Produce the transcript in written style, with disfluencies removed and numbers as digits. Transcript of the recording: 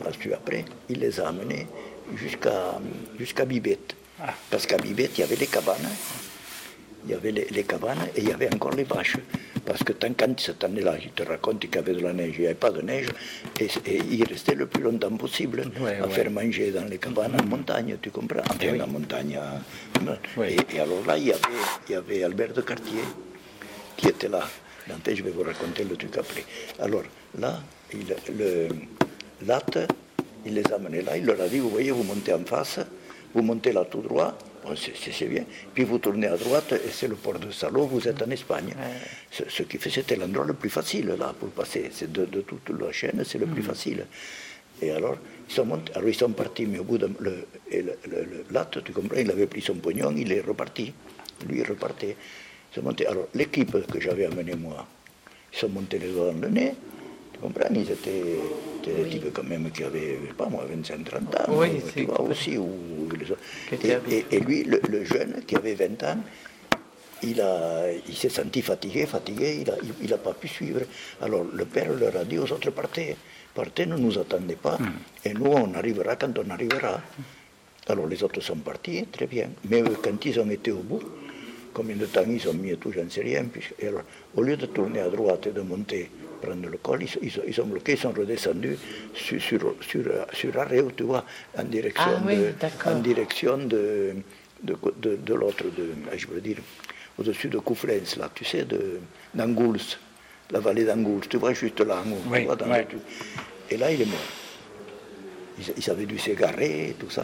ensuite après, il les a amenés jusqu'à Bibette. Parce qu'à Bibette, il y avait les cabanes. Il y avait les cabanes et il y avait encore les vaches. Parce que quand cette année-là, je te raconte qu'il y avait de la neige, il n'y avait pas de neige, et il restait le plus longtemps possible à faire manger dans les cabanes en montagne, tu comprends? Enfin, en montagne. Et alors là, il y avait Albert de Cartier qui était là. Je vais vous raconter le truc après. Alors là, Latte, il les a amenés là, il leur a dit, vous voyez, vous montez en face, vous montez là tout droit, bon, c'est bien, puis vous tournez à droite, et c'est le port de Salò, vous êtes en Espagne. Ce qui fait, c'était l'endroit le plus facile, là, pour passer. C'est de toute la chaîne, c'est le plus facile. Et alors, ils sont partis, mais au bout de le Latte, tu comprends, il avait pris son pognon, il est reparti. Lui, il repartait. Alors, l'équipe que j'avais amenée moi, ils sont montés les doigts dans le nez, tu comprends, ils étaient des types quand même qui avaient, je sais pas moi, 25-30 ans, tu vois, aussi. Et lui, le jeune, qui avait 20 ans, il s'est senti fatigué, il n'a pas pu suivre. Alors, le père leur a dit aux autres, partez, ne nous attendez pas, et nous, on arrivera quand on arrivera. Alors, les autres sont partis, très bien, mais quand ils ont été au bout, combien de temps ils ont mis et tout, j'en sais rien. Et alors, au lieu de tourner à droite et de monter, prendre le col, ils ont bloqué, ils sont redescendus sur Arreu, tu vois, en direction de l'autre, je veux dire, au-dessus de Couflens, là, tu sais, d'Angouls, la vallée d'Angouls, tu vois, juste là, tu vois, et là, il est mort. Ils avaient dû s'égarer, tout ça.